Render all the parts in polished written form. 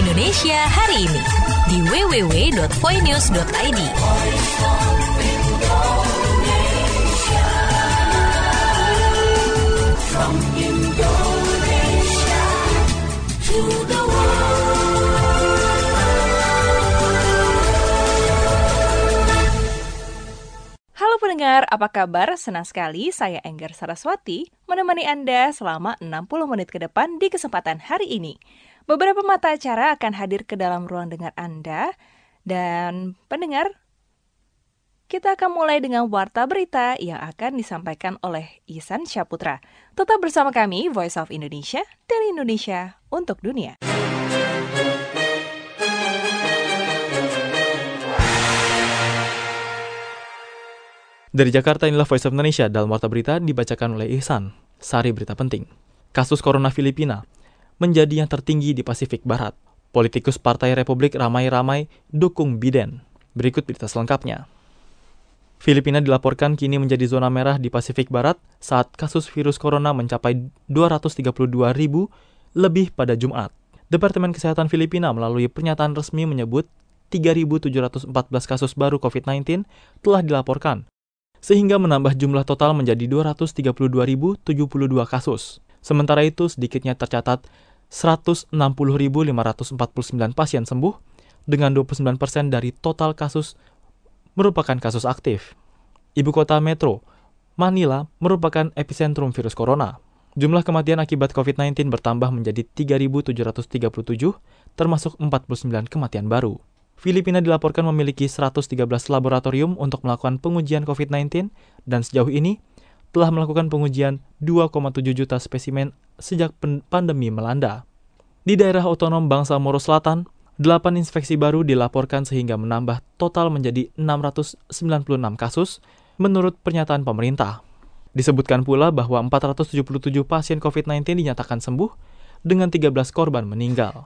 Indonesia hari ini di www.voinews.id. From Indonesia to the Halo pendengar, apa kabar? Senang sekali saya Enggar Saraswati menemani Anda selama 60 menit ke depan di kesempatan hari ini. Beberapa mata acara akan hadir ke dalam ruang dengar Anda. Dan pendengar, kita akan mulai dengan warta berita yang akan disampaikan oleh Ihsan Syaputra. Tetap bersama kami, Voice of Indonesia, dari Indonesia untuk dunia. Dari Jakarta, inilah Voice of Indonesia. Dalam warta berita dibacakan oleh Ihsan. Sari berita penting. Kasus corona Filipina menjadi yang tertinggi di Pasifik Barat. Politikus Partai Republik ramai-ramai dukung Biden. Berikut berita selengkapnya. Filipina dilaporkan kini menjadi zona merah di Pasifik Barat saat kasus virus corona mencapai 232.000 lebih pada Jumat. Departemen Kesehatan Filipina melalui pernyataan resmi menyebut 3.714 kasus baru COVID-19 telah dilaporkan, sehingga menambah jumlah total menjadi 232.072 kasus. Sementara itu, sedikitnya tercatat 160.549 pasien sembuh, dengan 29% dari total kasus merupakan kasus aktif. Ibu kota metro, Manila, merupakan epicentrum virus corona. Jumlah kematian akibat COVID-19 bertambah menjadi 3.737, termasuk 49 kematian baru. Filipina dilaporkan memiliki 113 laboratorium untuk melakukan pengujian COVID-19 dan sejauh ini telah melakukan pengujian 2,7 juta spesimen sejak pandemi melanda. Di daerah otonom Bangsamoro Selatan, 8 inspeksi baru dilaporkan sehingga menambah total menjadi 696 kasus menurut pernyataan pemerintah. Disebutkan pula bahwa 477 pasien COVID-19 dinyatakan sembuh dengan 13 korban meninggal.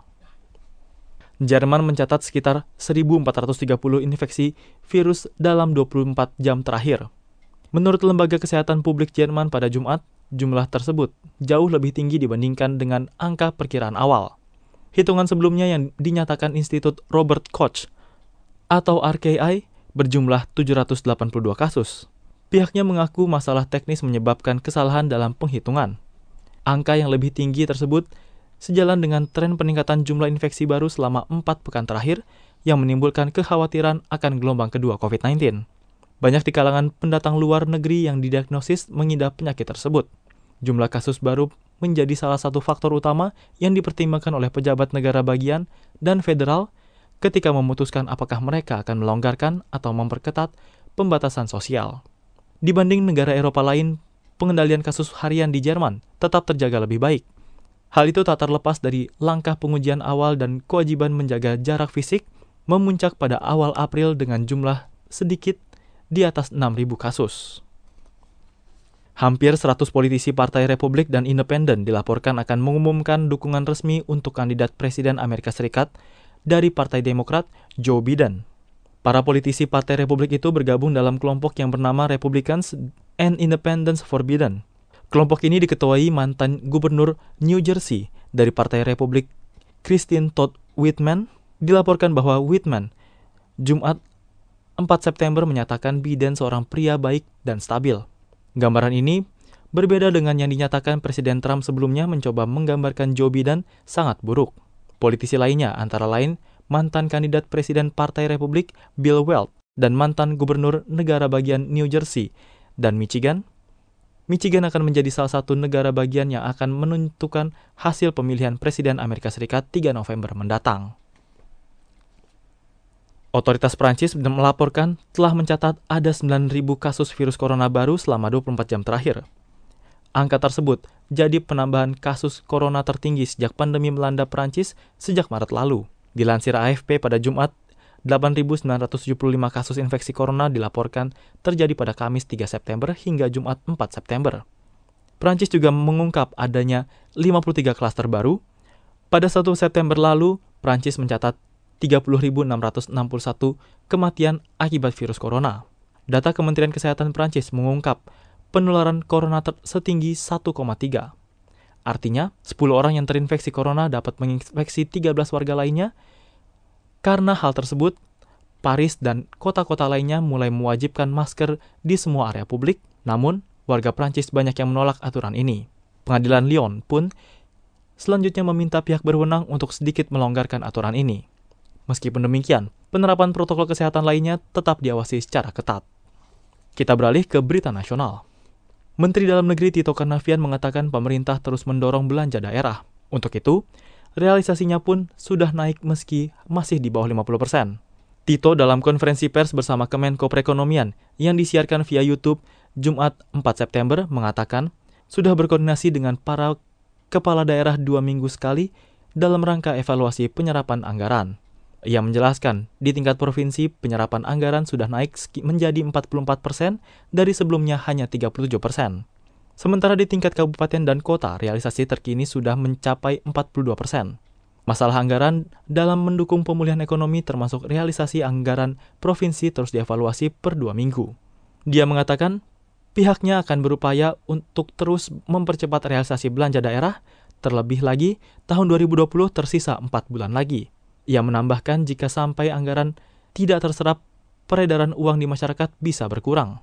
Jerman mencatat sekitar 1.430 infeksi virus dalam 24 jam terakhir. Menurut Lembaga Kesehatan Publik Jerman pada Jumat, jumlah tersebut jauh lebih tinggi dibandingkan dengan angka perkiraan awal. Hitungan sebelumnya yang dinyatakan Institut Robert Koch atau RKI berjumlah 782 kasus. Pihaknya mengaku masalah teknis menyebabkan kesalahan dalam penghitungan. Angka yang lebih tinggi tersebut sejalan dengan tren peningkatan jumlah infeksi baru selama 4 pekan terakhir yang menimbulkan kekhawatiran akan gelombang kedua COVID-19. Banyak di kalangan pendatang luar negeri yang didiagnosis mengidap penyakit tersebut. Jumlah kasus baru menjadi salah satu faktor utama yang dipertimbangkan oleh pejabat negara bagian dan federal ketika memutuskan apakah mereka akan melonggarkan atau memperketat pembatasan sosial. Dibanding negara Eropa lain, pengendalian kasus harian di Jerman tetap terjaga lebih baik. Hal itu tak terlepas dari langkah pengujian awal dan kewajiban menjaga jarak fisik memuncak pada awal April dengan jumlah sedikit di atas 6.000 kasus. Hampir 100 politisi Partai Republik dan Independen dilaporkan akan mengumumkan dukungan resmi untuk kandidat Presiden Amerika Serikat dari Partai Demokrat, Joe Biden. Para politisi Partai Republik itu bergabung dalam kelompok yang bernama Republicans and Independents for Biden. Kelompok ini diketuai mantan gubernur New Jersey dari Partai Republik, Christine Todd Whitman. Dilaporkan bahwa Whitman Jumat 4 September menyatakan Biden seorang pria baik dan stabil. Gambaran ini berbeda dengan yang dinyatakan Presiden Trump sebelumnya mencoba menggambarkan Joe Biden sangat buruk. Politisi lainnya antara lain mantan kandidat Presiden Partai Republik Bill Weld dan mantan gubernur negara bagian New Jersey dan Michigan. Michigan akan menjadi salah satu negara bagian yang akan menentukan hasil pemilihan Presiden Amerika Serikat 3 November mendatang. Otoritas Prancis melaporkan telah mencatat ada 9.000 kasus virus corona baru selama 24 jam terakhir. Angka tersebut jadi penambahan kasus corona tertinggi sejak pandemi melanda Prancis sejak Maret lalu. Dilansir AFP pada Jumat, 8.975 kasus infeksi corona dilaporkan terjadi pada Kamis 3 September hingga Jumat 4 September. Prancis juga mengungkap adanya 53 klaster baru. Pada 1 September lalu, Prancis mencatat 30.661 kematian akibat virus corona. Data Kementerian Kesehatan Prancis mengungkap penularan corona setinggi 1,3. Artinya, 10 orang yang terinfeksi corona dapat menginfeksi 13 warga lainnya. Karena hal tersebut, Paris dan kota-kota lainnya mulai mewajibkan masker di semua area publik. Namun, warga Prancis banyak yang menolak aturan ini. Pengadilan Lyon pun selanjutnya meminta pihak berwenang untuk sedikit melonggarkan aturan ini. Meskipun demikian, penerapan protokol kesehatan lainnya tetap diawasi secara ketat. Kita beralih ke berita nasional. Menteri Dalam Negeri Tito Karnavian mengatakan pemerintah terus mendorong belanja daerah. Untuk itu, realisasinya pun sudah naik meski masih di bawah 50%. Tito dalam konferensi pers bersama Kemenko Perekonomian yang disiarkan via YouTube Jumat 4 September mengatakan sudah berkoordinasi dengan para kepala daerah 2 minggu sekali dalam rangka evaluasi penyerapan anggaran. Ia menjelaskan, di tingkat provinsi penyerapan anggaran sudah naik menjadi 44% dari sebelumnya hanya 37%. Sementara di tingkat kabupaten dan kota, realisasi terkini sudah mencapai 42%. Masalah anggaran dalam mendukung pemulihan ekonomi termasuk realisasi anggaran provinsi terus dievaluasi per 2 minggu. Dia mengatakan, pihaknya akan berupaya untuk terus mempercepat realisasi belanja daerah, terlebih lagi tahun 2020 tersisa 4 bulan lagi. Ia menambahkan jika sampai anggaran tidak terserap, peredaran uang di masyarakat bisa berkurang.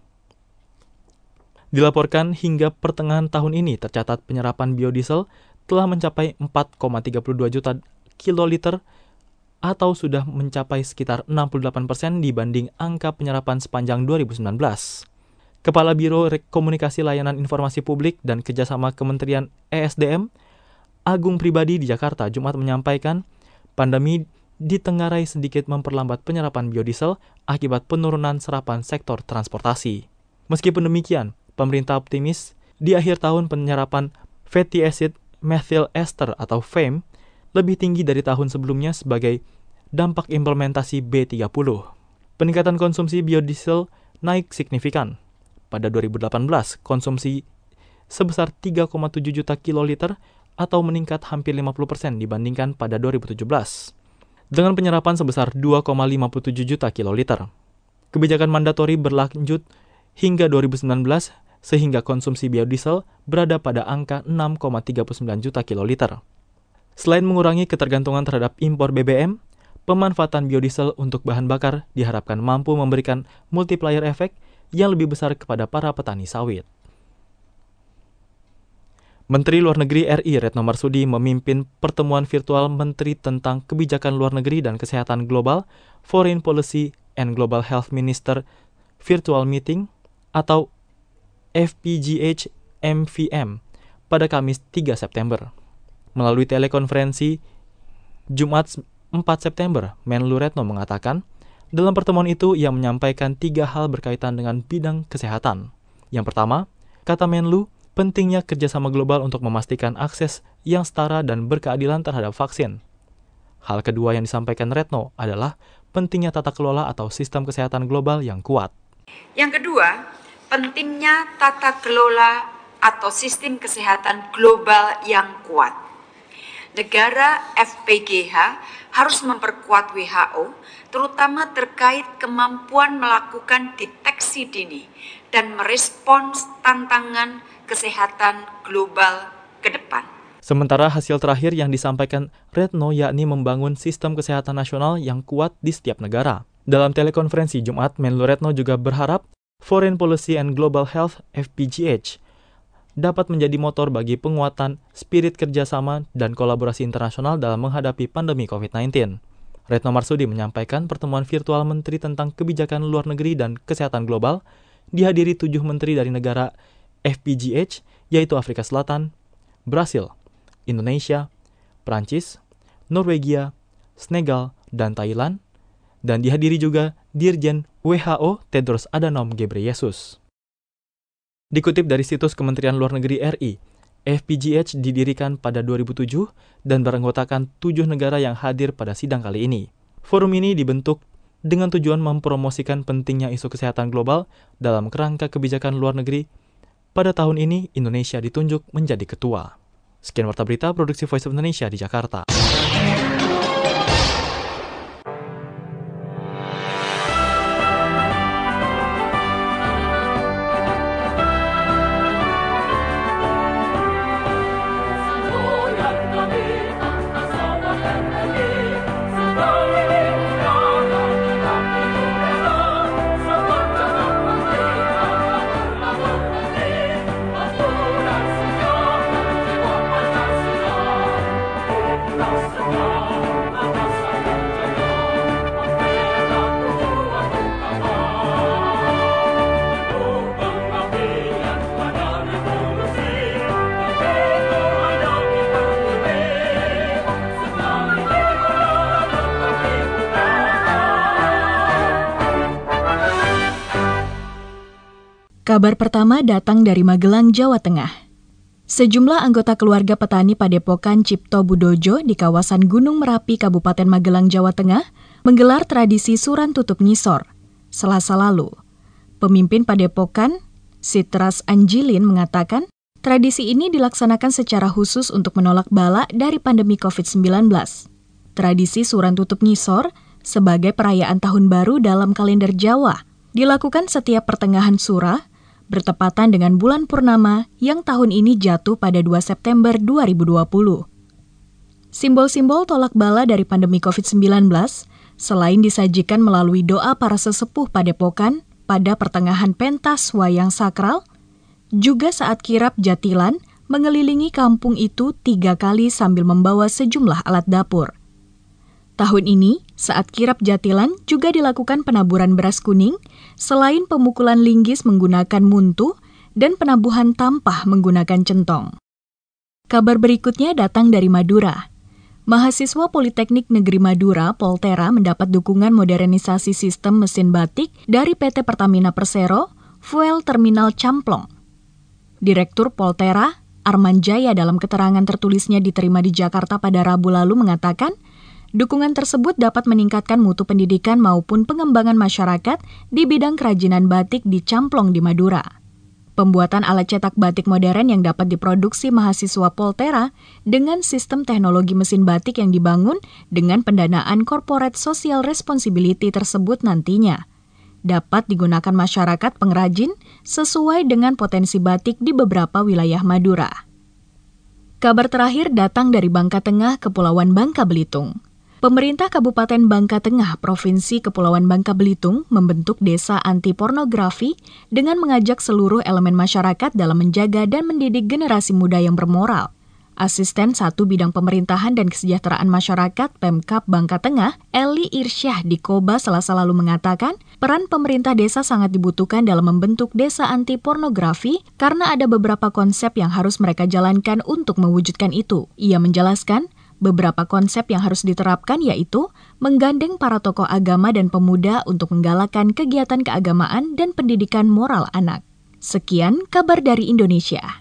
Dilaporkan hingga pertengahan tahun ini tercatat penyerapan biodiesel telah mencapai 4,32 juta kiloliter atau sudah mencapai sekitar 68% dibanding angka penyerapan sepanjang 2019. Kepala Biro Komunikasi Layanan Informasi Publik dan Kerjasama Kementerian ESDM, Agung Pribadi di Jakarta, Jumat menyampaikan, pandemi ditengarai sedikit memperlambat penyerapan biodiesel akibat penurunan serapan sektor transportasi. Meskipun demikian, pemerintah optimis di akhir tahun penyerapan fatty acid methyl ester atau FAME lebih tinggi dari tahun sebelumnya sebagai dampak implementasi B30. Peningkatan konsumsi biodiesel naik signifikan. Pada 2018, konsumsi sebesar 3,7 juta kiloliter atau meningkat hampir 50% dibandingkan pada 2017. Dengan penyerapan sebesar 2,57 juta kiloliter. Kebijakan mandatori berlanjut hingga 2019 sehingga konsumsi biodiesel berada pada angka 6,39 juta kiloliter. Selain mengurangi ketergantungan terhadap impor BBM, pemanfaatan biodiesel untuk bahan bakar diharapkan mampu memberikan multiplier efek yang lebih besar kepada para petani sawit. Menteri Luar Negeri RI Retno Marsudi memimpin pertemuan virtual Menteri tentang Kebijakan Luar Negeri dan Kesehatan Global Foreign Policy and Global Health Minister Virtual Meeting atau FPGH MVM pada Kamis 3 September. Melalui telekonferensi Jumat 4 September, Menlu Retno mengatakan, dalam pertemuan itu ia menyampaikan 3 hal berkaitan dengan bidang kesehatan. Yang pertama, kata Menlu, pentingnya kerjasama global untuk memastikan akses yang setara dan berkeadilan terhadap vaksin. Hal kedua yang disampaikan Retno adalah pentingnya tata kelola atau sistem kesehatan global yang kuat. Yang kedua, pentingnya tata kelola atau sistem kesehatan global yang kuat. Negara FPGH harus memperkuat WHO, terutama terkait kemampuan melakukan deteksi dini dan merespons tantangan kesehatan global ke depan. Sementara hasil terakhir yang disampaikan Retno yakni membangun sistem kesehatan nasional yang kuat di setiap negara. Dalam telekonferensi Jumat, Menlu Retno juga berharap Foreign Policy and Global Health (FPGH) dapat menjadi motor bagi penguatan spirit kerjasama dan kolaborasi internasional dalam menghadapi pandemi COVID-19. Retno Marsudi menyampaikan pertemuan virtual Menteri tentang Kebijakan Luar Negeri dan Kesehatan Global dihadiri 7 menteri dari negara FPGH, yaitu Afrika Selatan, Brasil, Indonesia, Prancis, Norwegia, Senegal, dan Thailand, dan dihadiri juga Dirjen WHO Tedros Adhanom Ghebreyesus. Dikutip dari situs Kementerian Luar Negeri RI, FPGH didirikan pada 2007 dan beranggotakan 7 negara yang hadir pada sidang kali ini. Forum ini dibentuk dengan tujuan mempromosikan pentingnya isu kesehatan global dalam kerangka kebijakan luar negeri. Pada tahun ini, Indonesia ditunjuk menjadi ketua. Sekian Warta Berita Produksi Voice of Indonesia di Jakarta. Kabar pertama datang dari Magelang, Jawa Tengah. Sejumlah anggota keluarga petani Padepokan Cipto Budojo di kawasan Gunung Merapi, Kabupaten Magelang, Jawa Tengah, menggelar tradisi Suran Tutup Ngisor, Selasa lalu. Pemimpin Padepokan, Sitras Anjilin, mengatakan, tradisi ini dilaksanakan secara khusus untuk menolak bala dari pandemi COVID-19. Tradisi Suran Tutup Ngisor sebagai perayaan tahun baru dalam kalender Jawa dilakukan setiap pertengahan Sura, bertepatan dengan bulan purnama yang tahun ini jatuh pada 2 September 2020. Simbol-simbol tolak bala dari pandemi COVID-19 selain disajikan melalui doa para sesepuh Padepokan pada pertengahan pentas wayang sakral, juga saat kirap jatilan mengelilingi kampung itu 3 kali sambil membawa sejumlah alat dapur. Tahun ini, saat kirap jatilan juga dilakukan penaburan beras kuning, selain pemukulan linggis menggunakan muntu dan penabuhan tampah menggunakan centong. Kabar berikutnya datang dari Madura. Mahasiswa Politeknik Negeri Madura, Poltera, mendapat dukungan modernisasi sistem mesin batik dari PT Pertamina Persero, Fuel Terminal Camplong. Direktur Poltera, Arman Jaya, dalam keterangan tertulisnya diterima di Jakarta pada Rabu lalu mengatakan, dukungan tersebut dapat meningkatkan mutu pendidikan maupun pengembangan masyarakat di bidang kerajinan batik di Camplong di Madura. Pembuatan alat cetak batik modern yang dapat diproduksi mahasiswa Poltera dengan sistem teknologi mesin batik yang dibangun dengan pendanaan Corporate Social Responsibility tersebut nantinya dapat digunakan masyarakat pengrajin sesuai dengan potensi batik di beberapa wilayah Madura. Kabar terakhir datang dari Bangka Tengah, Kepulauan Bangka Belitung. Pemerintah Kabupaten Bangka Tengah, Provinsi Kepulauan Bangka Belitung membentuk desa anti pornografi dengan mengajak seluruh elemen masyarakat dalam menjaga dan mendidik generasi muda yang bermoral. Asisten 1 Bidang Pemerintahan dan Kesejahteraan Masyarakat Pemkab Bangka Tengah, Eli Irsyah di Koba Selasa lalu mengatakan, peran pemerintah desa sangat dibutuhkan dalam membentuk desa anti pornografi karena ada beberapa konsep yang harus mereka jalankan untuk mewujudkan itu. Ia menjelaskan, beberapa konsep yang harus diterapkan yaitu menggandeng para tokoh agama dan pemuda untuk menggalakkan kegiatan keagamaan dan pendidikan moral anak. Sekian kabar dari Indonesia.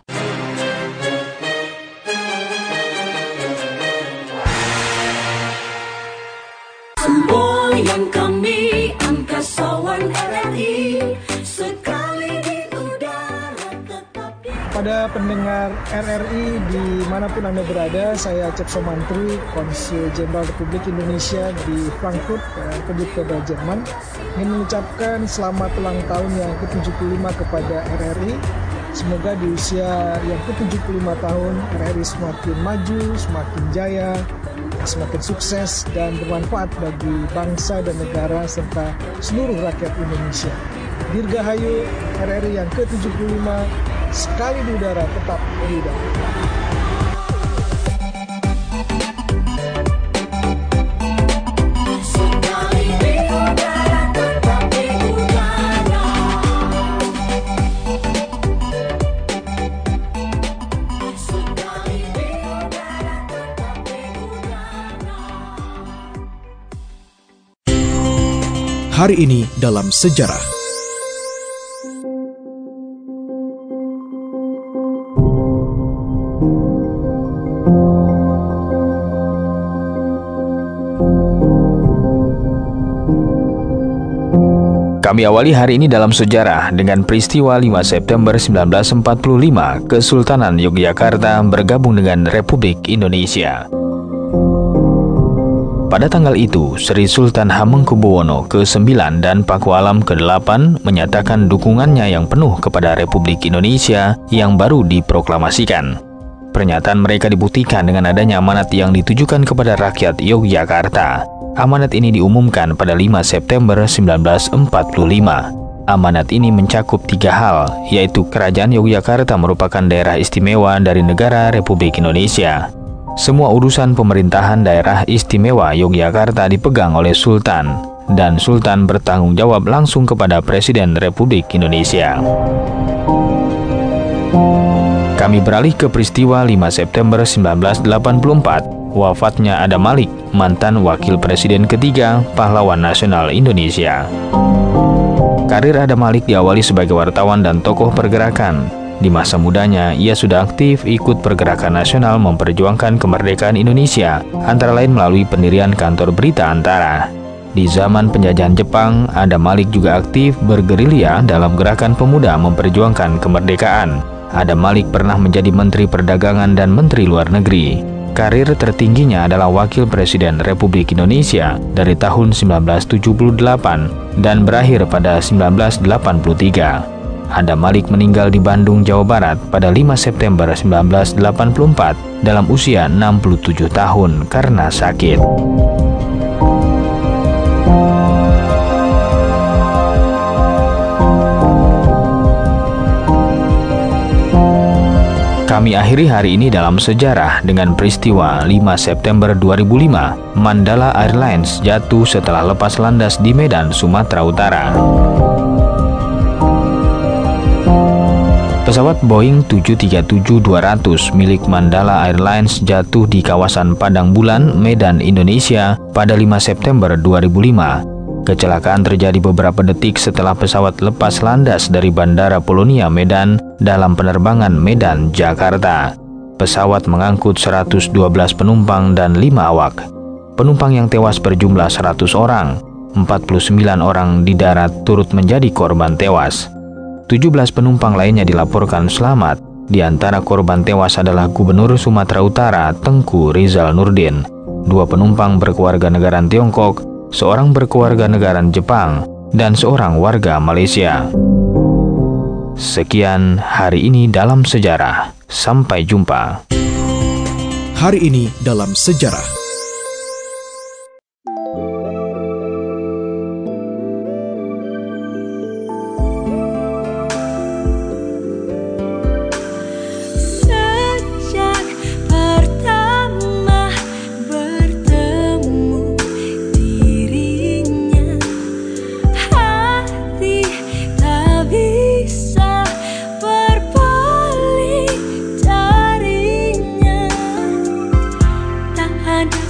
Semboyan kami angkasawan RRI sekali di udara tetap di... Pada pendengar RRI dimanapun Anda berada, saya Cep Somantri, Konsul Jenderal Republik Indonesia di Frankfurt, Kedubes Jerman, ingin mengucapkan selamat ulang tahun yang ke-75 kepada RRI. Semoga di usia yang ke-75 tahun RRI semakin maju, semakin jaya, semakin sukses dan bermanfaat bagi bangsa dan negara serta seluruh rakyat Indonesia. Dirgahayu RRI yang ke-75, sekali di udara tetap di udara. Hari ini dalam sejarah. Kami awali hari ini dalam sejarah dengan peristiwa 5 September 1945, Kesultanan Yogyakarta bergabung dengan Republik Indonesia. Pada tanggal itu, Sri Sultan Hamengkubuwono ke-9 dan Paku Alam ke-8 menyatakan dukungannya yang penuh kepada Republik Indonesia yang baru diproklamasikan. Pernyataan mereka dibuktikan dengan adanya amanat yang ditujukan kepada rakyat Yogyakarta. Amanat ini diumumkan pada 5 September 1945. Amanat ini mencakup 3 hal, yaitu Kerajaan Yogyakarta merupakan daerah istimewa dari negara Republik Indonesia. Semua urusan pemerintahan daerah istimewa Yogyakarta dipegang oleh Sultan, dan Sultan bertanggung jawab langsung kepada Presiden Republik Indonesia. Kami beralih ke peristiwa 5 September 1984, wafatnya Adam Malik, mantan Wakil Presiden ketiga Pahlawan Nasional Indonesia. Karir Adam Malik diawali sebagai wartawan dan tokoh pergerakan. Di masa mudanya, ia sudah aktif ikut pergerakan nasional memperjuangkan kemerdekaan Indonesia, antara lain melalui pendirian kantor berita Antara. Di zaman penjajahan Jepang, Adam Malik juga aktif bergerilya dalam gerakan pemuda memperjuangkan kemerdekaan. Adam Malik pernah menjadi Menteri Perdagangan dan Menteri Luar Negeri. Karir tertingginya adalah Wakil Presiden Republik Indonesia dari tahun 1978 dan berakhir pada 1983. Adam Malik meninggal di Bandung, Jawa Barat pada 5 September 1984 dalam usia 67 tahun karena sakit. Kami akhiri hari ini dalam sejarah dengan peristiwa 5 September 2005, Mandala Airlines jatuh setelah lepas landas di Medan, Sumatera Utara. Pesawat Boeing 737-200 milik Mandala Airlines jatuh di kawasan Padang Bulan, Medan, Indonesia pada 5 September 2005. Kecelakaan terjadi beberapa detik setelah pesawat lepas landas dari Bandara Polonia Medan dalam penerbangan Medan, Jakarta. Pesawat mengangkut 112 penumpang dan 5 awak. Penumpang yang tewas berjumlah 100 orang. 49 orang di darat turut menjadi korban tewas. 17 penumpang lainnya dilaporkan selamat. Di antara korban tewas adalah Gubernur Sumatera Utara Tengku Rizal Nurdin. 2 penumpang berkeluarga negaraan Tiongkok, seorang berkeluarga negaraan Jepang, dan seorang warga Malaysia. Sekian hari ini dalam sejarah. Sampai jumpa. Hari ini dalam sejarah. Sejak pertama bertemu dirinya, hati tak bisa berpaling darinya. Tak ada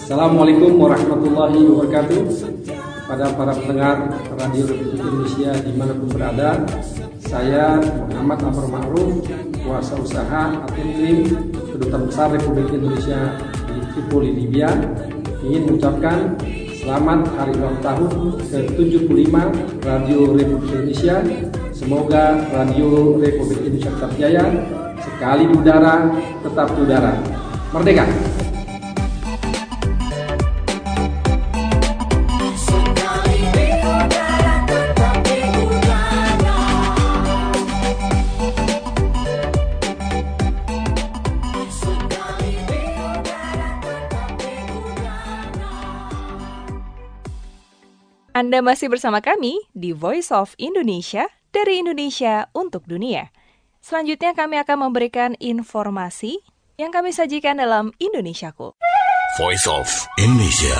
Assalamualaikum warahmatullahi wabarakatuh. Kepada para pendengar Radio Republik Indonesia dimanapun berada, saya Muhammad Amr Ma'ruf, kuasa usaha atau tim Kedutaan Besar Republik Indonesia di Tripoli, Libya, ingin mengucapkan selamat hari ulang tahun ke-75 Radio Republik Indonesia. Semoga Radio Republik Indonesia tetap jaya, sekali di udara, tetap di udara. Merdeka! Anda masih bersama kami di Voice of Indonesia, dari Indonesia untuk dunia. Selanjutnya kami akan memberikan informasi yang kami sajikan dalam Indonesiaku. Voice of Indonesia.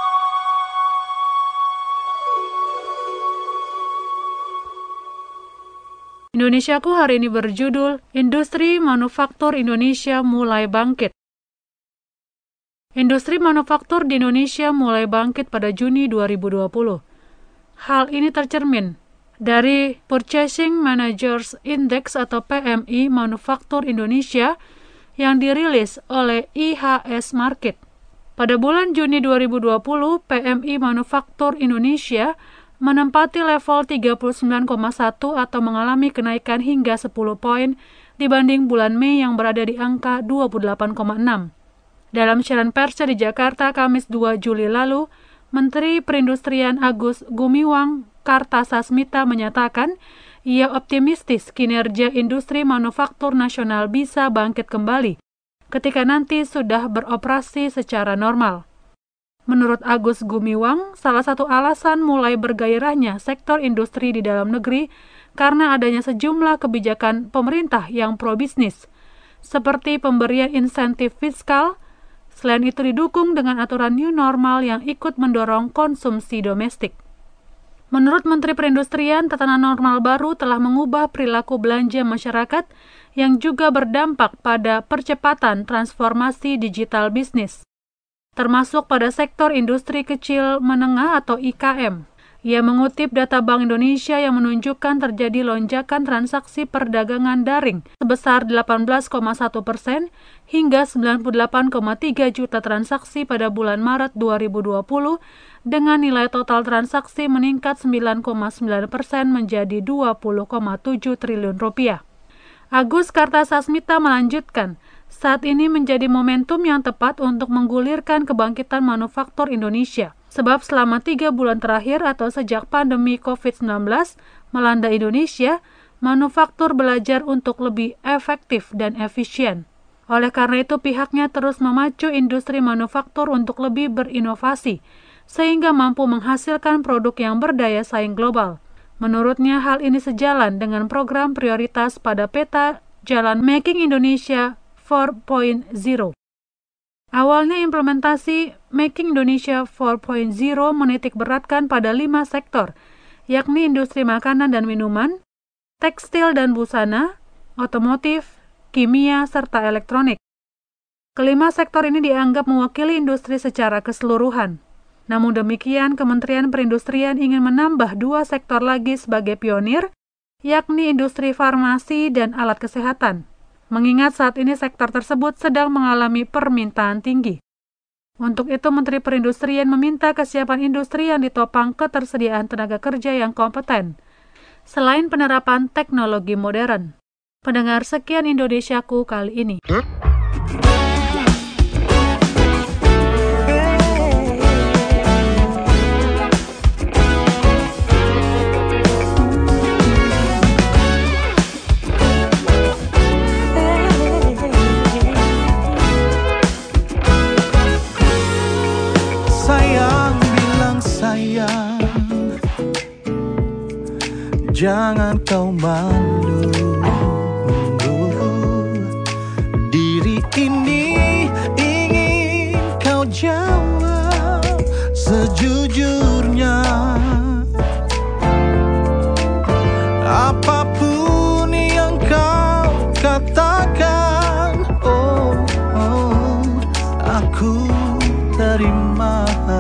Indonesiaku hari ini berjudul Industri Manufaktur Indonesia Mulai Bangkit. Industri manufaktur di Indonesia mulai bangkit pada Juni 2020. Hal ini tercermin dari Purchasing Managers Index atau PMI Manufaktur Indonesia yang dirilis oleh IHS Markit. Pada bulan Juni 2020, PMI Manufaktur Indonesia menempati level 39,1 atau mengalami kenaikan hingga 10 poin dibanding bulan Mei yang berada di angka 28,6. Dalam siaran persnya di Jakarta, Kamis 2 Juli lalu, Menteri Perindustrian Agus Gumiwang Kartasasmita menyatakan ia optimistis kinerja industri manufaktur nasional bisa bangkit kembali ketika nanti sudah beroperasi secara normal. Menurut Agus Gumiwang, salah satu alasan mulai bergairahnya sektor industri di dalam negeri karena adanya sejumlah kebijakan pemerintah yang pro-bisnis, seperti pemberian insentif fiskal. Selain itu didukung dengan aturan new normal yang ikut mendorong konsumsi domestik. Menurut Menteri Perindustrian, tatanan normal baru telah mengubah perilaku belanja masyarakat yang juga berdampak pada percepatan transformasi digital bisnis, termasuk pada sektor industri kecil menengah atau IKM. Ia mengutip data Bank Indonesia yang menunjukkan terjadi lonjakan transaksi perdagangan daring sebesar 18,1% hingga 98,3 juta transaksi pada bulan Maret 2020 dengan nilai total transaksi meningkat 9,9% menjadi 20,7 triliun rupiah. Agus Kartasasmita melanjutkan, saat ini menjadi momentum yang tepat untuk menggulirkan kebangkitan manufaktur Indonesia. Sebab selama 3 bulan terakhir atau sejak pandemi COVID-19 melanda Indonesia, manufaktur belajar untuk lebih efektif dan efisien. Oleh karena itu, pihaknya terus memacu industri manufaktur untuk lebih berinovasi, sehingga mampu menghasilkan produk yang berdaya saing global. Menurutnya, hal ini sejalan dengan program prioritas pada peta jalan Making Indonesia 4.0. Awalnya implementasi Making Indonesia 4.0 menitik beratkan pada 5 sektor, yakni industri makanan dan minuman, tekstil dan busana, otomotif, kimia, serta elektronik. Kelima sektor ini dianggap mewakili industri secara keseluruhan. Namun demikian, Kementerian Perindustrian ingin menambah 2 sektor lagi sebagai pionir, yakni industri farmasi dan alat kesehatan. Mengingat saat ini sektor tersebut sedang mengalami permintaan tinggi. Untuk itu, Menteri Perindustrian meminta kesiapan industri yang ditopang ketersediaan tenaga kerja yang kompeten, selain penerapan teknologi modern. Pendengar, sekian Indonesiaku kali ini. Jangan kau malu, diri ini ingin kau jawab sejujurnya. Apapun yang kau katakan, aku tak terima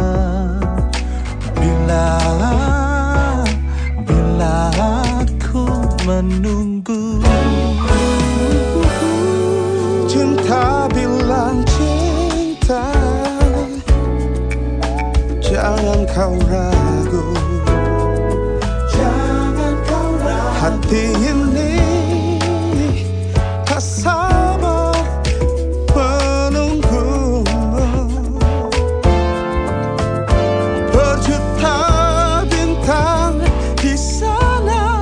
bila aku menunggu. Cinta bilang cinta, jangan kau ragu, jangan kau ragu. Hati ini tak sabar menunggumu. Berjuta bintang di sana,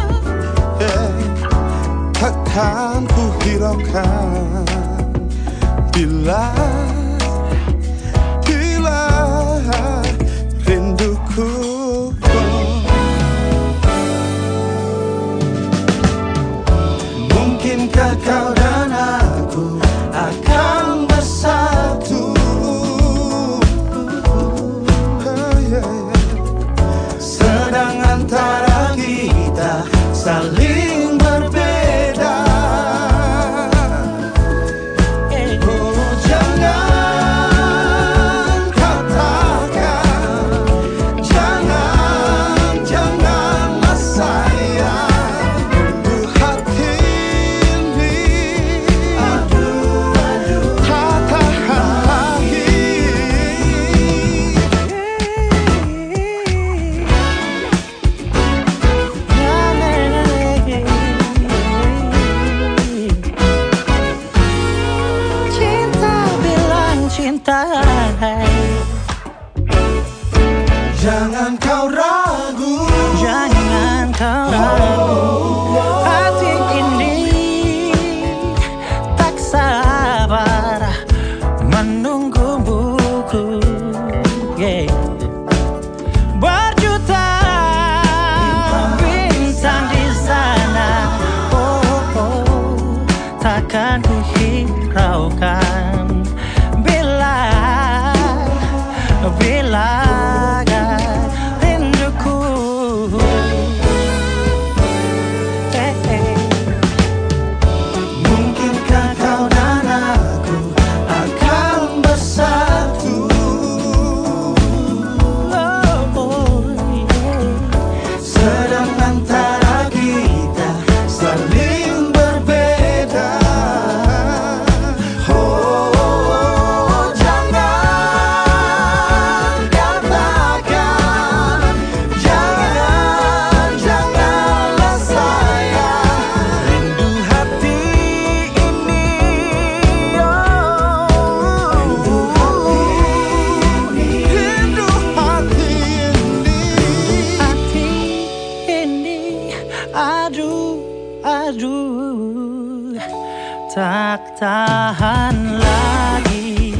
takkan ku hiraukan bila rinduku. Mungkinkah kau dan aku akan bersatu, sedang antara kita saling berbeda. Oh, jangan katakan, janganlah sayang. Rindu hati ini tak tahan lagi. Cinta bilang cinta, jangan kau ragu, jangan kau ragu. Hati ini tak sabar menunggu buku. Berjuta bintang di sana, takkan ku hiraukan bila rinduku. Mungkinkah kau dan aku akan bersatu, sedang antara kita saling berbeda. Oh, jangan katakan, janganlah sayang. Rindu hati ini, aduh, tak tahan lagi.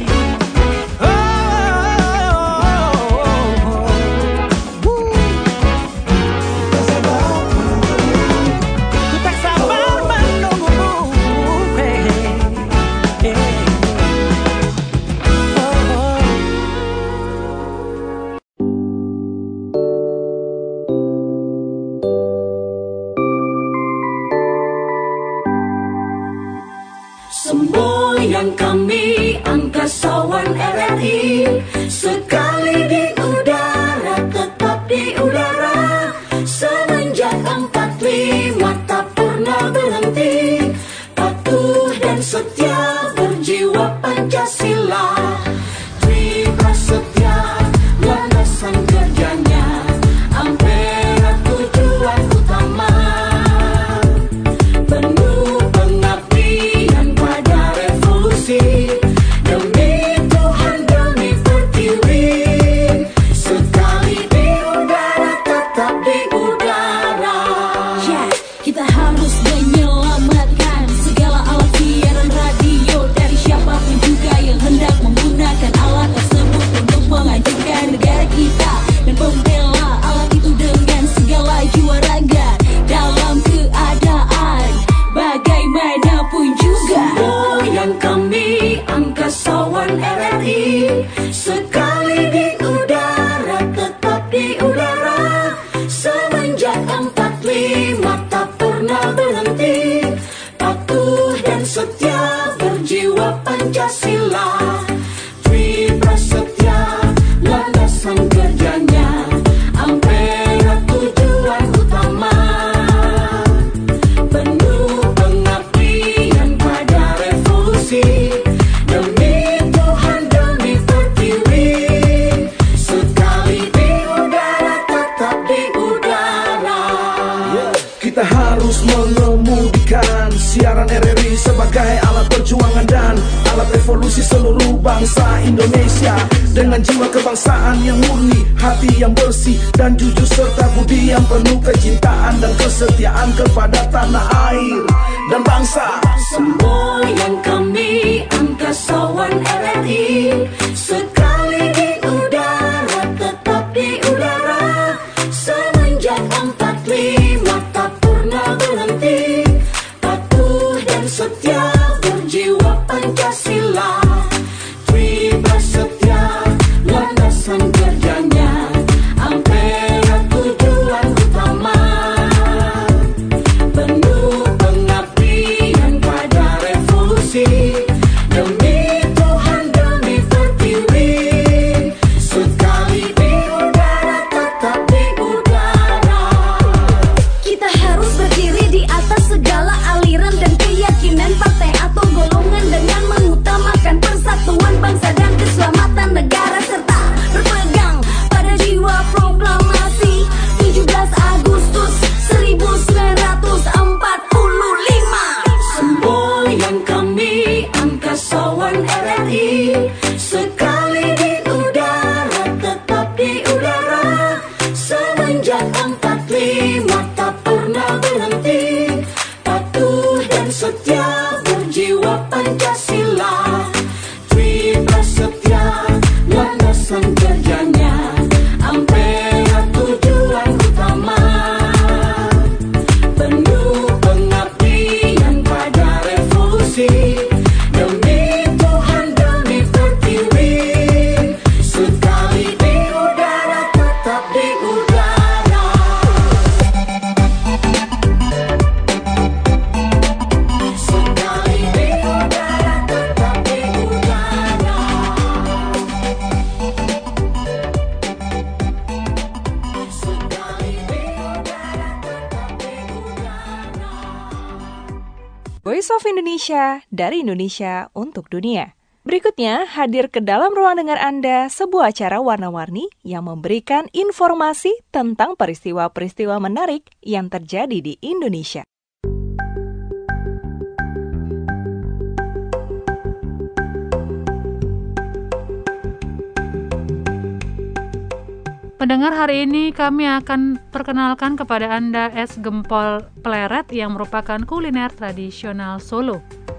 Ku tak sabar menunggumu. Semboyan kami angkasawan RRI, sekali di udara tetap di udara. Semenjak 45 tak pernah berhenti, patuh dan setia berjiwa Pancasila. Tri Prasetya landasan kerjanya, Ampera tujuan utama. Penuh pengabdian pada revolusi, demi Tuhan demi pertiwi. Sekali di udara tetap di udara. Yeah, kita harus menyelamatkan segala alat siaran radio dari siapapun juga yang hendak menggunakan alat tersebut untuk menghancurkan negara kita, dan membela alat itu dengan segala jiwa raga dalam keadaan bagaimanapun juga. Semboyan kami angkasawan RRI, sekali di udara tetap di udara. Semenjak 45 tak pernah berhenti, patuh dan setia berjiwa Pancasila. Tri Prasetya bangsa Indonesia dengan jiwa kebangsaan yang murni, hati yang bersih dan jujur serta budi yang penuh kecintaan dan kesetiaan kepada tanah air dan bangsa. Semboyan kami angkasawan RRI, sekali di udara tetap di udara. Semenjak 45 tak pernah berhenti, patuh dan setia berjiwa Pancasila. Tribun setia landasan kerjanya, Ampera tujuan utama. Penuh pengabdian pada revolusi, demi Tuhan demi pertiwi. Sekali di udara tetap di udara. Kita harus berdiri di atas segala aliran dan keyakinan partai atau golongan dengan mengutamakan persatuan bangsa dan keselamatan negara serta berpegang pada jiwa proklamasi 17 Agustus 1945. Semboyan kami angkasawan RRI, sekali di udara tetap di udara. Semenjak 45 tak pernah berhenti, patuh dan setia berjiwa Pancasila. Tribun setia landasan kerjanya, Ampera tujuan utama. Penuh pengabdian pada revolusi, demi Tuhan demi pertiwi. Sekali di udara tetap di udara. Sekali di udara tetap di udara. Sekali di udara tetap di udara. Voice of Indonesia, dari Indonesia untuk dunia. Berikutnya, hadir ke dalam ruang dengar Anda sebuah acara warna-warni yang memberikan informasi tentang peristiwa-peristiwa menarik yang terjadi di Indonesia. Pendengar, hari ini kami akan perkenalkan kepada Anda es gempol pleret yang merupakan kuliner tradisional Solo.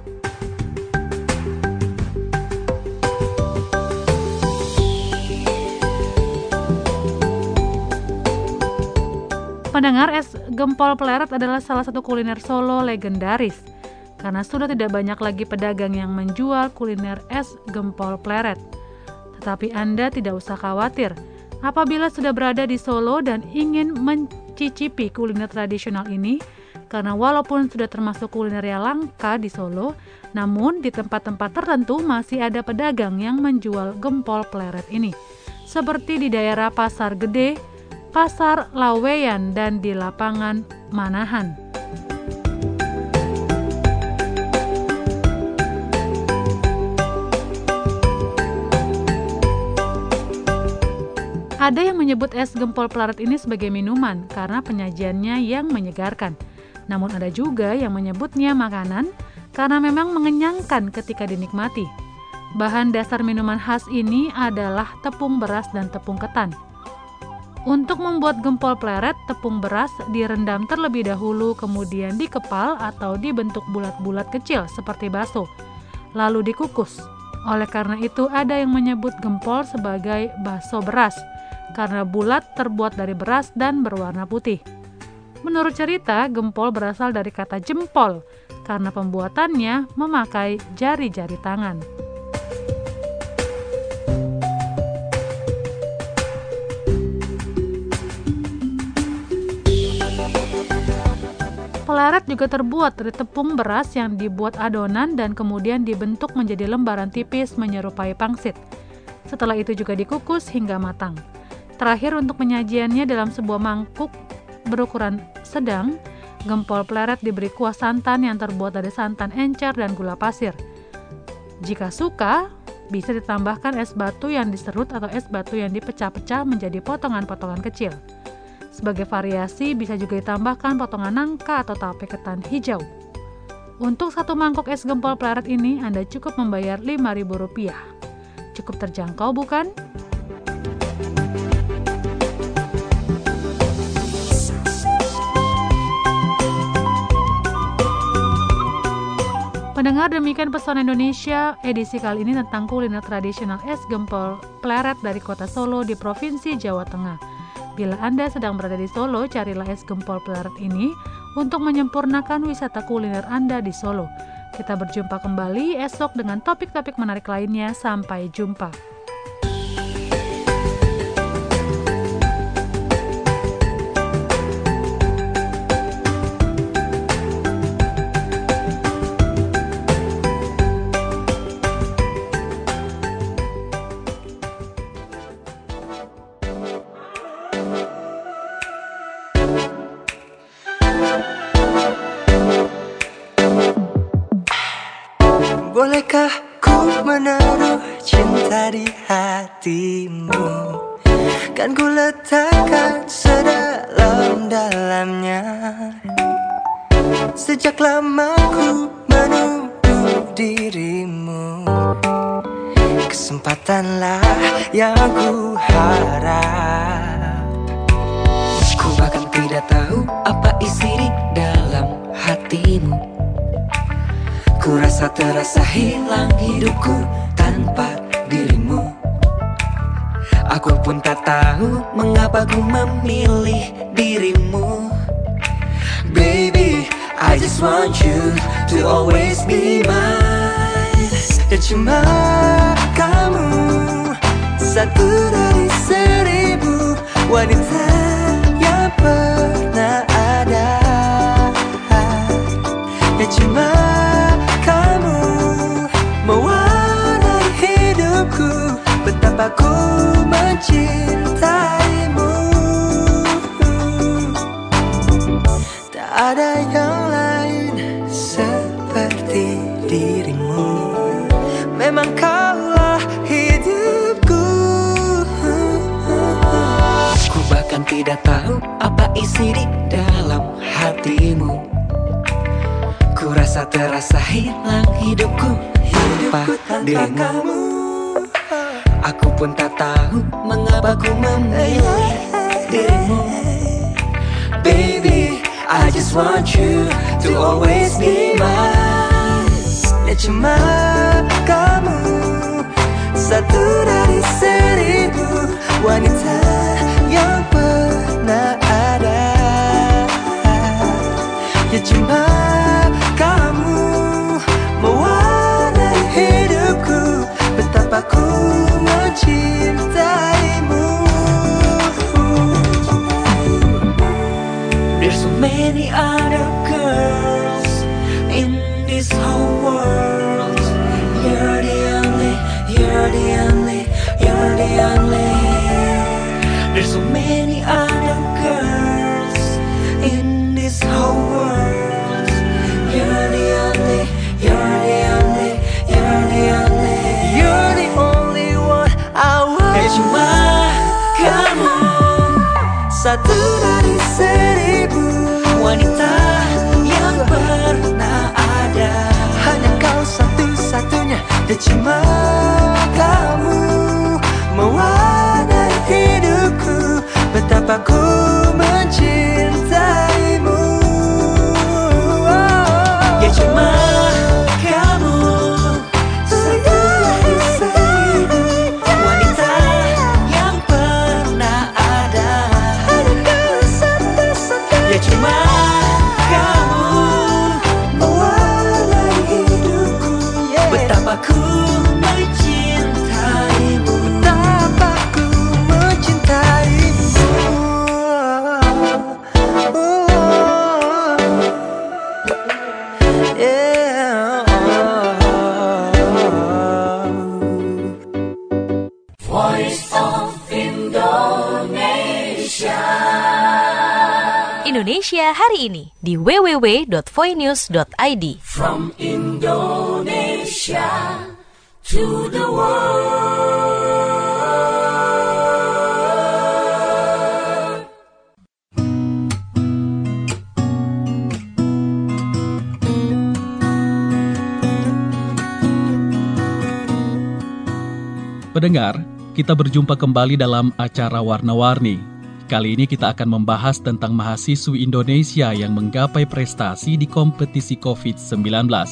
Pendengar, es gempol pleret adalah salah satu kuliner Solo legendaris karena sudah tidak banyak lagi pedagang yang menjual kuliner es gempol pleret. Tetapi Anda tidak usah khawatir apabila sudah berada di Solo dan ingin mencicipi kuliner tradisional ini, karena walaupun sudah termasuk kuliner yang langka di Solo, namun di tempat-tempat tertentu masih ada pedagang yang menjual gempol pleret ini, seperti di daerah Pasar Gede, Pasar Laweyan, dan di Lapangan Manahan. Ada yang menyebut es gempol pleret ini sebagai minuman karena penyajiannya yang menyegarkan. Namun ada juga yang menyebutnya makanan karena memang mengenyangkan ketika dinikmati. Bahan dasar minuman khas ini adalah tepung beras dan tepung ketan. Untuk membuat gempol pleret, tepung beras direndam terlebih dahulu, kemudian dikepal atau dibentuk bulat-bulat kecil seperti bakso, lalu dikukus. Oleh karena itu ada yang menyebut gempol sebagai bakso beras, karena bulat, terbuat dari beras dan berwarna putih. Menurut cerita, gempol berasal dari kata jempol, karena pembuatannya memakai jari-jari tangan. Pleret juga terbuat dari tepung beras yang dibuat adonan dan kemudian dibentuk menjadi lembaran tipis menyerupai pangsit. Setelah itu juga dikukus hingga matang. Terakhir, untuk penyajiannya dalam sebuah mangkuk berukuran sedang, gempol pleret diberi kuah santan yang terbuat dari santan encer dan gula pasir. Jika suka, bisa ditambahkan es batu yang diserut atau es batu yang dipecah-pecah menjadi potongan-potongan kecil. Sebagai variasi, bisa juga ditambahkan potongan nangka atau tape ketan hijau. Untuk satu mangkok es gempol pleret ini, Anda cukup membayar Rp5.000. Cukup terjangkau, bukan? Pendengar, demikian Pesona Indonesia edisi kali ini tentang kuliner tradisional es gempol pleret dari kota Solo di Provinsi Jawa Tengah. Bila Anda sedang berada di Solo, carilah es gempol pleret ini untuk menyempurnakan wisata kuliner Anda di Solo. Kita berjumpa kembali esok dengan topik-topik menarik lainnya. Sampai jumpa. Bolehkah ku menaruh cinta di hatimu? Kan ku letakkan sedalam-dalamnya. Sejak lama ku menunggu dirimu. Kesempatanlah yang ku harap. Ku bahkan tidak tahu apa isi di dalam hatimu. Ku rasa terasa hilang hidupku tanpa dirimu. Aku pun tak tahu mengapa ku memilih dirimu. Baby, I just want you to always be mine. Dan cuma kamu satu dari 1000 wanita yang pernah ada. Dan cuma mewarnai hidupku, betapa ku mencintaimu. Tak ada yang lain seperti dirimu. Memang kaulah hidupku. Ku bahkan tidak tahu apa isi di dalam hatimu. Ku rasa terasa hilang hidupku tanpa dirimu. Aku pun tak tahu mengapa ku memilih dirimu. Baby, I just want you to always be mine. Dan cuma kamu satu dari 1000 wanita yang pernah ada. Ya cuma kamu mewarnai hidupku, betapa ku mencintaimu. There's so many other girls in this whole world. You're the only, you're the only, you're the only. There's so many other girls in this whole world. You're the only, you're the only, you're the only, you're the only one I want. Cuma kamu satu dari 1000 wanita yang pernah ada. Hanya kau satu-satunya. Dan cuma kamu mewarnai hidupku, betapa ku mencintaimu. Ya cuma kamu satu dari 1000 wanita yang pernah ada. Ya cuma kamu mewarnai hidupku, betapa ku mencintaimu, betapa ku mencintaimu. Voice of Indonesia. Indonesia hari ini di www.voinews.id. From Indonesia to the world. Pendengar, kita berjumpa kembali dalam acara Warna-Warni. Kali ini kita akan membahas tentang mahasiswi Indonesia yang menggapai prestasi di kompetisi COVID-19.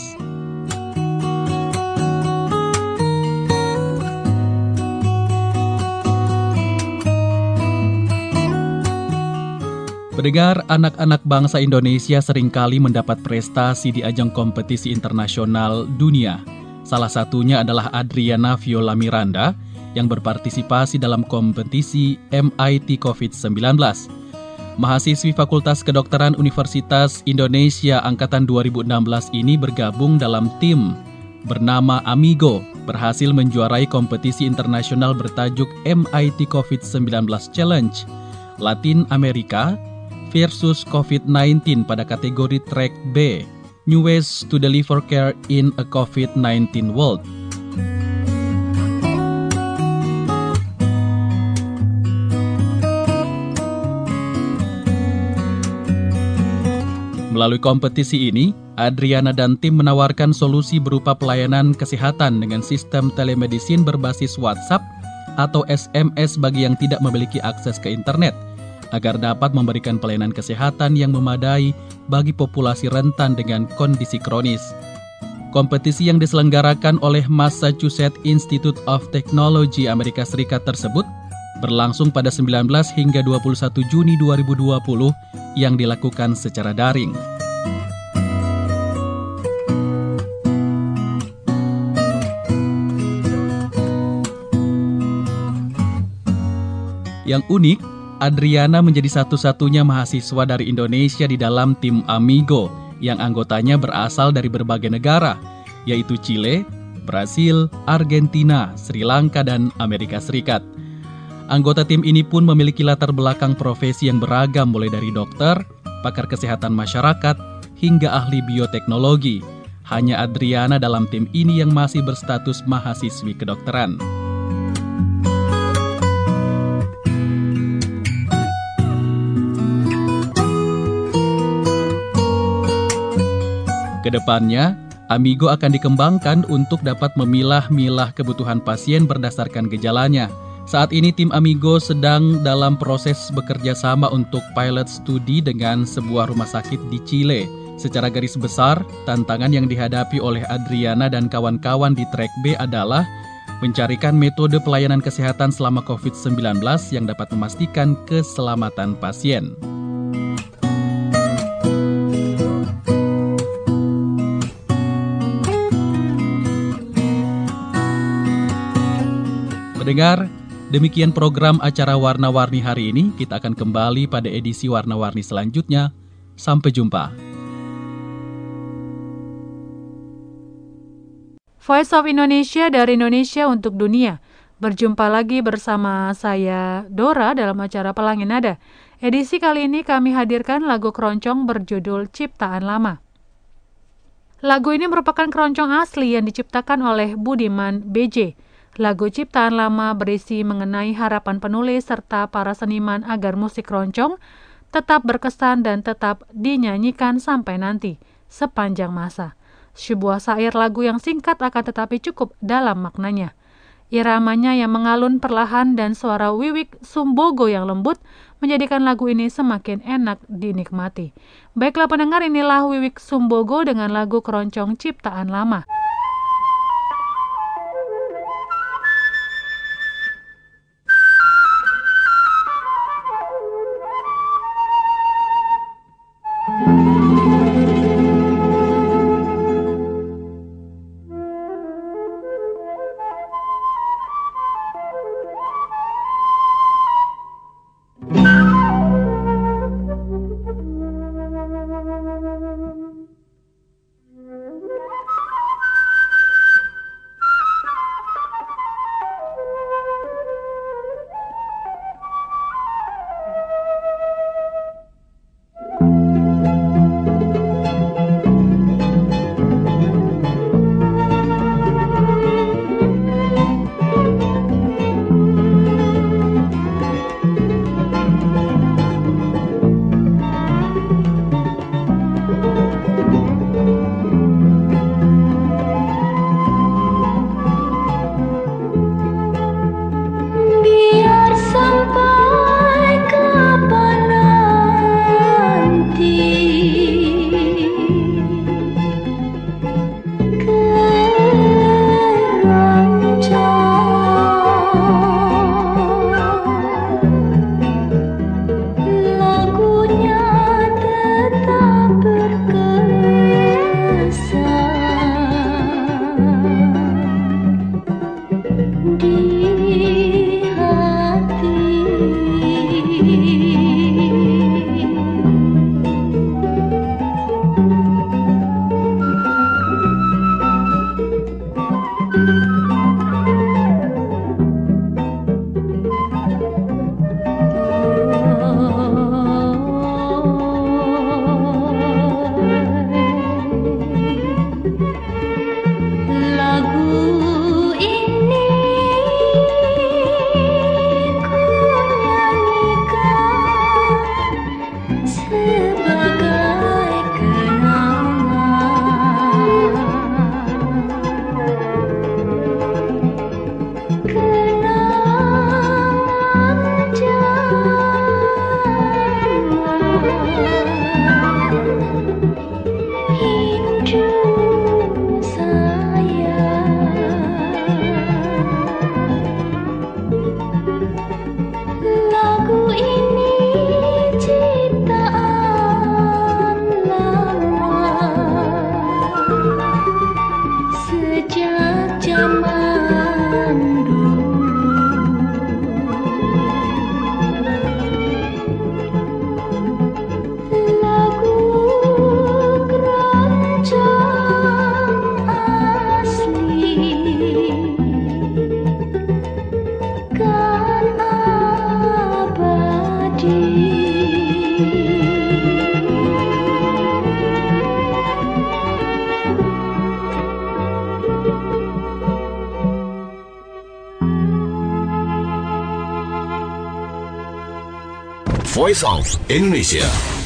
Pendengar, anak-anak bangsa Indonesia seringkali mendapat prestasi di ajang kompetisi internasional dunia. Salah satunya adalah Adriana Viola Miranda yang berpartisipasi dalam kompetisi MIT COVID-19. Mahasiswi Fakultas Kedokteran Universitas Indonesia Angkatan 2016 ini bergabung dalam tim bernama Amigo, berhasil menjuarai kompetisi internasional bertajuk MIT COVID-19 Challenge Latin America versus COVID-19 pada kategori Track B, New Ways to Deliver Care in a COVID-19 World. Melalui kompetisi ini, Adriana dan tim menawarkan solusi berupa pelayanan kesehatan dengan sistem telemedicine berbasis WhatsApp atau SMS bagi yang tidak memiliki akses ke internet, agar dapat memberikan pelayanan kesehatan yang memadai bagi populasi rentan dengan kondisi kronis. Kompetisi yang diselenggarakan oleh Massachusetts Institute of Technology Amerika Serikat tersebut berlangsung pada 19 hingga 21 Juni 2020 yang dilakukan secara daring. Yang unik, Adriana menjadi satu-satunya mahasiswa dari Indonesia di dalam tim Amigo yang anggotanya berasal dari berbagai negara, yaitu Chile, Brasil, Argentina, Sri Lanka, dan Amerika Serikat. Anggota tim ini pun memiliki latar belakang profesi yang beragam mulai dari dokter, pakar kesehatan masyarakat, hingga ahli bioteknologi. Hanya Adriana dalam tim ini yang masih berstatus mahasiswi kedokteran. Kedepannya, Amigo akan dikembangkan untuk dapat memilah-milah kebutuhan pasien berdasarkan gejalanya. Saat ini tim Amigo sedang dalam proses bekerja sama untuk pilot studi dengan sebuah rumah sakit di Chile. Secara garis besar, tantangan yang dihadapi oleh Adriana dan kawan-kawan di Track B adalah mencarikan metode pelayanan kesehatan selama COVID-19 yang dapat memastikan keselamatan pasien. Pendengar, demikian program acara Warna-Warni hari ini. Kita akan kembali pada edisi Warna-Warni selanjutnya. Sampai jumpa. Voice of Indonesia dari Indonesia untuk dunia. Berjumpa lagi bersama saya, Dora, dalam acara Pelangi Nada. Edisi kali ini kami hadirkan lagu keroncong berjudul Ciptaan Lama. Lagu ini merupakan keroncong asli yang diciptakan oleh Budiman BJ. Lagu Ciptaan Lama berisi mengenai harapan penulis serta para seniman agar musik keroncong tetap berkesan dan tetap dinyanyikan sampai nanti, sepanjang masa. Sebuah syair lagu yang singkat akan tetapi cukup dalam maknanya. Iramanya yang mengalun perlahan dan suara Wiwik Sumbogo yang lembut menjadikan lagu ini semakin enak dinikmati. Baiklah pendengar, inilah Wiwik Sumbogo dengan lagu keroncong Ciptaan Lama. Voice of Indonesia.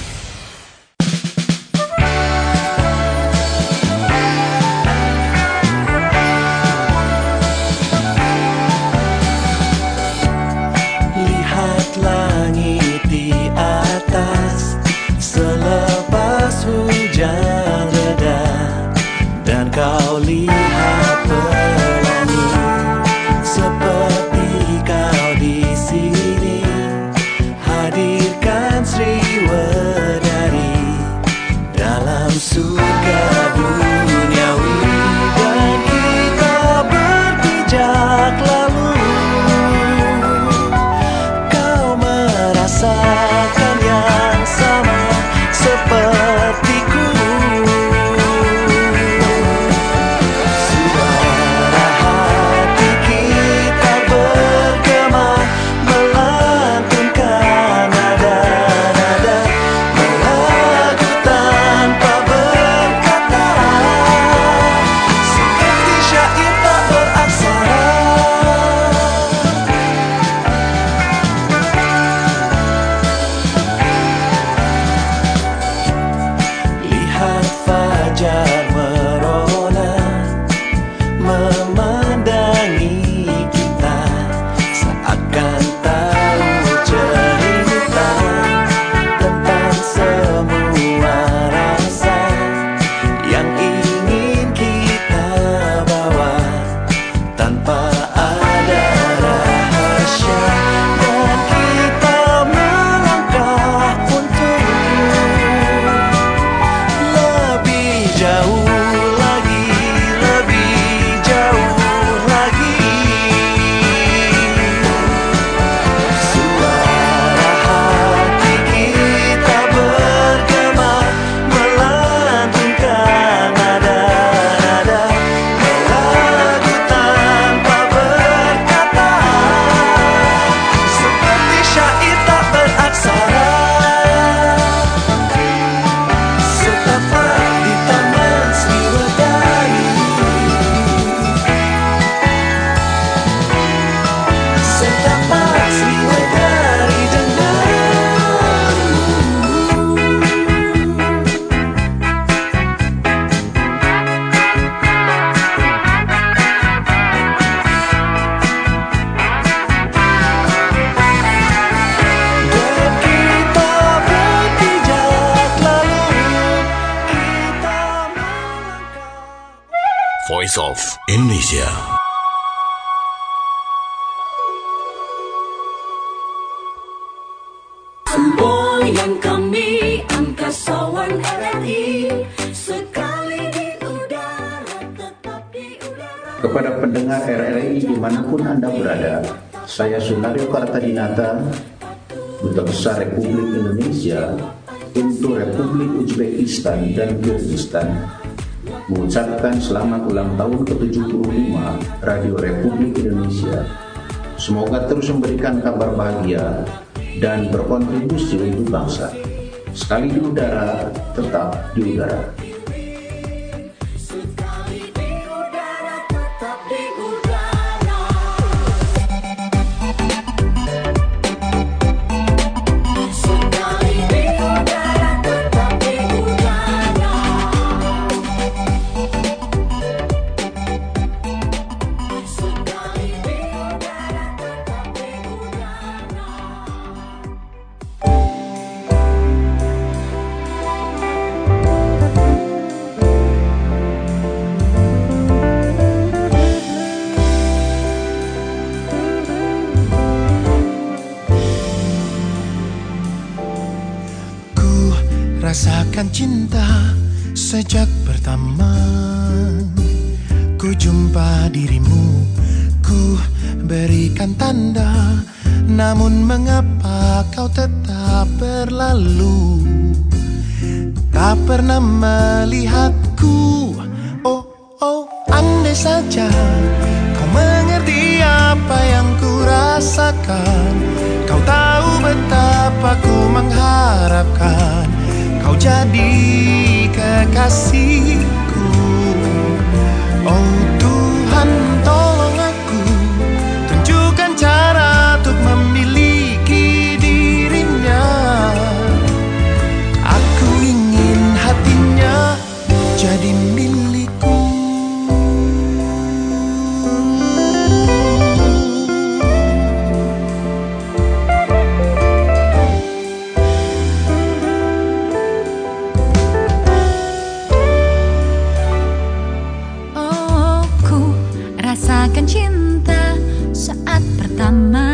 Lihat langit di atas selepas hujan reda, dan kau lihat pelangi seperti kau di sini. Hadirkan Sriwedari dalam surga duniawi, dan kita berpijak lalu. Kau merasakan yang sama sepertiku. Suara hati kita bergema, melantunkan nada-nada, melagu tanpa berkata, seperti syair tak beraksara. Lihat fajar merona memandangi kita, seakan tahu cerita tentang semua rasa yang ingin kita bawa tanpa ada rahasia, dan kita melangkah untuk lebih jauh lagi, lebih jauh lagi. Suara hati kita bergema, melantunkan nada-nada, melagu tanpa berkata, seperti syair tak beraksara. Setapak di taman Sriwedari, setapak Sriwedari dan kita berpijak lalu. Voice of Indonesia. Semboyan kami angkasawan RRI, sekali di udara tetap di udara. Kepada pendengar RRI dimanapun Anda berada, saya Sunario Kartadinata, Duta Besar Republik Indonesia untuk Republik Uzbekistan dan Kyrgyzstan, mengucapkan selamat ulang tahun ke-75 Radio Republik Indonesia. Semoga terus memberikan kabar bahagia dan berkontribusi untuk bangsa. Sekali di udara, tetap di udara. Rasakan cinta sejak pertama ku jumpa dirimu, ku berikan tanda, namun mengapa kau tetap berlalu, tak pernah melihatku. Oh, oh, andai saja kau mengerti apa yang ku rasakan, kau tahu betapa ku mengharapkan kau jadi kekasihku. Oh Tuhan, tolong aku, tunjukkan cara untuk memiliki dirinya. saat pertama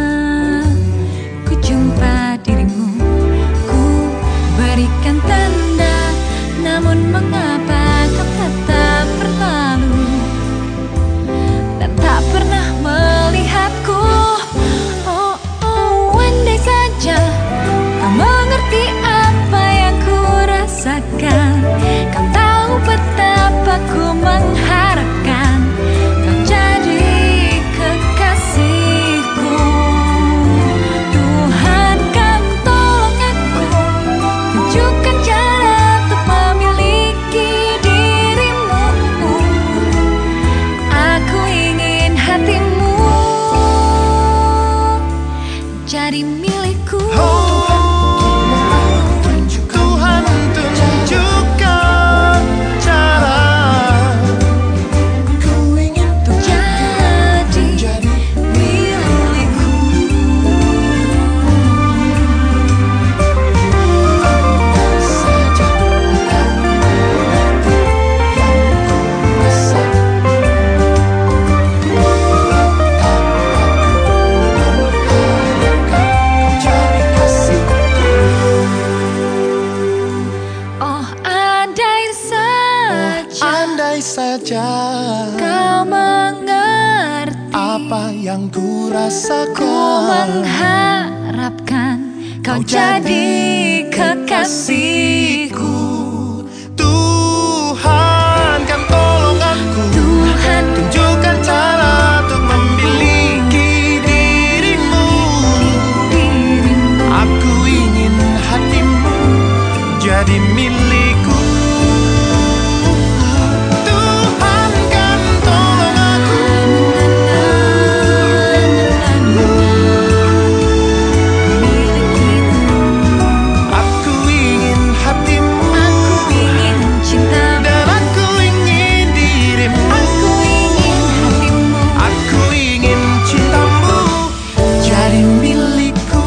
ku jumpa dirimu, ku berikan tanda, namun mengapa kau tetap berlalu dan tak pernah melihatku. Oh, oh, andai saja kau mengerti apa yang ku rasakan, kau tahu betapa ku mengharapkan kau jadi kekasihku. Tuhan kan tolong aku, tunjukkan cara untuk memiliki dirimu. Aku ingin hatimu jadi milikku. Tuhan tunjukkan cara, ku ingin jadi milikku. Oh, andai saja kau mengerti apa yang ku rasakan, ku mengharapkan kau jadi kekasihku. Tuhan kan tolong aku, Tuhan tunjukkan cara untuk memiliki dirimu. Aku ingin hatimu jadi milikku. Tuhan kan tolong aku, aku ingin hatimu, aku ingin cintamu, dan aku ingin dirimu. aku ingin hatimu, Aku ingin cintamu jadi milikku.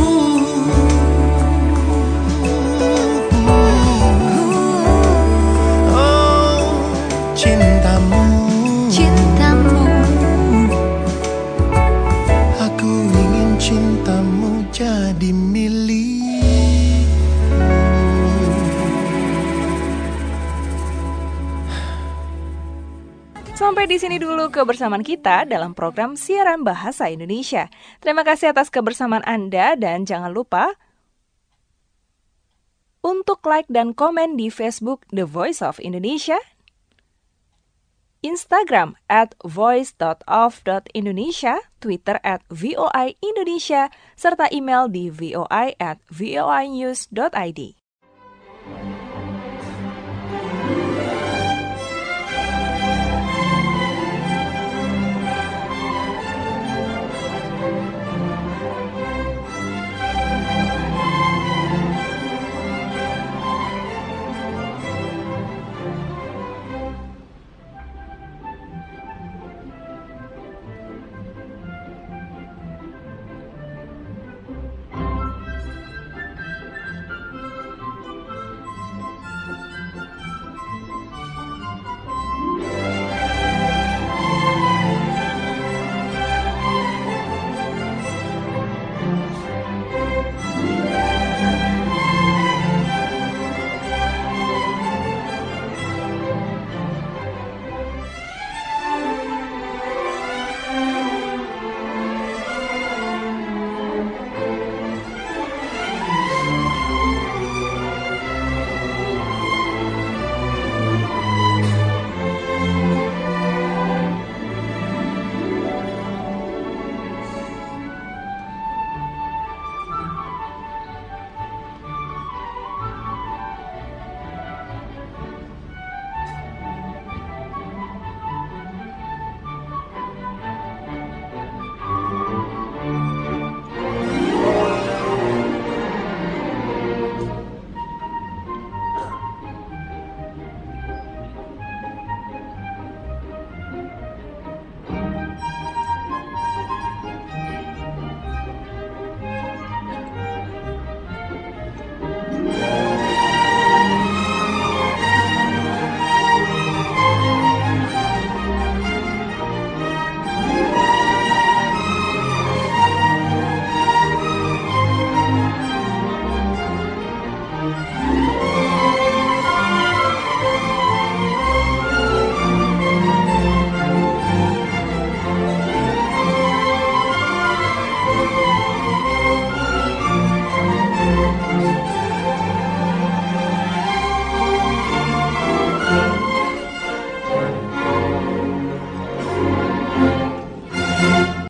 Oh, cintamu, cintamu. aku ingin cintamu jadi milik. Sampai di sini dulu kebersamaan kita dalam program Siaran Bahasa Indonesia. Terima kasih atas kebersamaan Anda dan jangan lupa untuk like dan komen di Facebook The Voice of Indonesia, Instagram @voice.of.indonesia, Twitter @VOI Indonesia, serta email di voi@voinews.id.